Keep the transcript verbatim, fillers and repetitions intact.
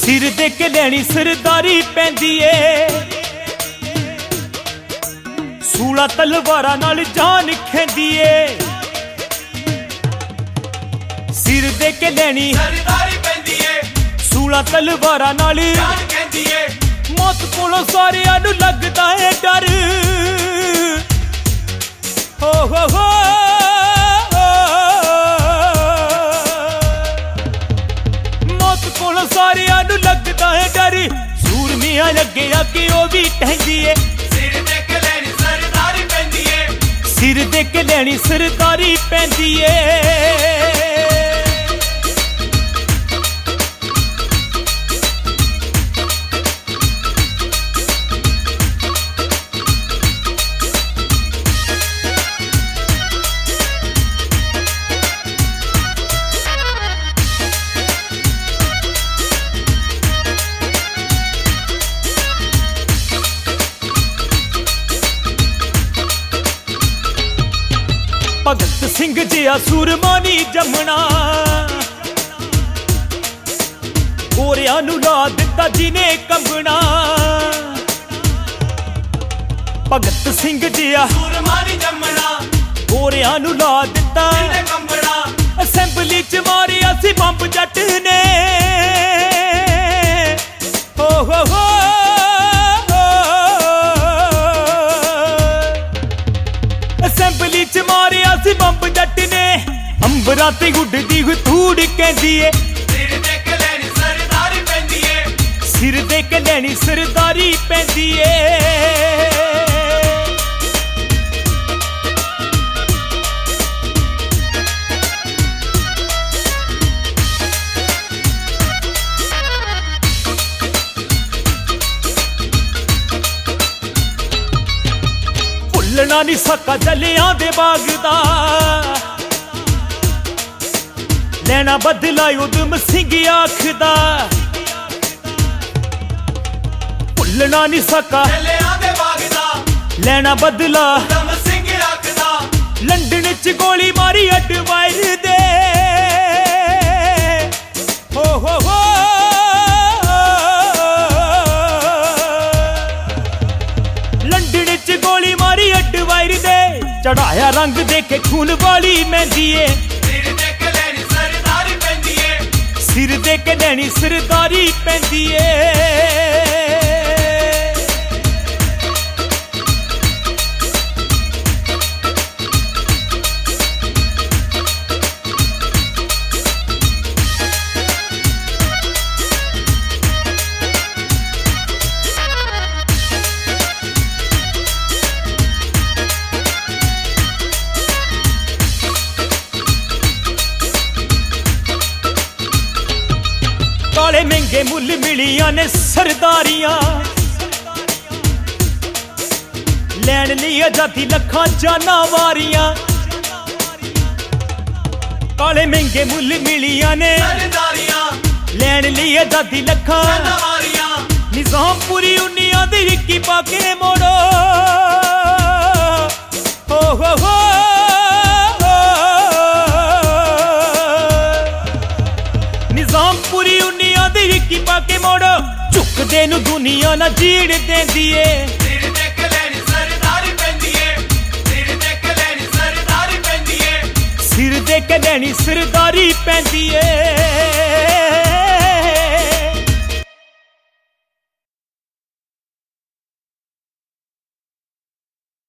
सिर दे के लैनी सरदारी पैंदी ए, सूला तलवारा नाल जान खेंदी ए। सिर दे के लैनी सरदारी पैंदी ए, सूला तलवारा नाल जान खेंदी ए। मौत कोलों सारियां नूं लगदा है डर। हो हो हो मौत कोलों सारियां नूं लगदा है डर। सूरमियां लगे आके ओ भी टहंदी ए, सिर दे के लैनी सरदारी पैंदी ए। सिर दे के लैनी सरदारी पैंदी ए। भगत सिंह जिया सूरमा नी जमना, गोरियां नूं ला दिता जिने कंबना। भगत सिंह जिया सूरमा नी जमना, गोरियां नूं ला दिता जिने कंबना। असैंबली च मारिया सी बंब जट ने। हो हो हो असैंबली च मारिया सी बंब जट ने। अंबरां ते उड्डदी हुई धूड़ कहंदी ए, सिर दे के लैनी सरदारी पैंदी ए। सिर दे के लैनी सरदारी पैंदी ए। भुलना नी सका जलियां दे बाग दा, लैना बदला उधम सिंह आखदा। भुलना नी सका जलियां दे बाग दा, लैना बदला उधम सिंह आखदा। लंदन च गोली मारी अडवायर दे। हो हो हो लंदन च गोली मारी अडवायर दे। चढ़ाया रंग दे के खून वाली मेहंदी ए, सिर दे के लैनी सरदारी पैंदी ए। सिर दे के लैनी सरदारी पैंदी ए। काले महंगे मुल मिलियां ने सरदारियां, लैन ली आजादी लखां जाना वारियां। काले महंगे मुल मिलियां ने सरदारियां, लैन ली आजादी लखां जनवारियां। निजाम पूरी उन्नियां दी विक्की पाके मोड़ो। हो हो हो निजाम पूरी उन्नियां दी विक्की पाके मोड़ो। झुकदे नूं दुनिया ना जीड़ देंदी ए, सिर दे के लैनी सरदारी पैंदी ए। सिर दे के लैनी सरदारी पैंदी ए। सिर दे के लैनी सरदारी पैंदी ए।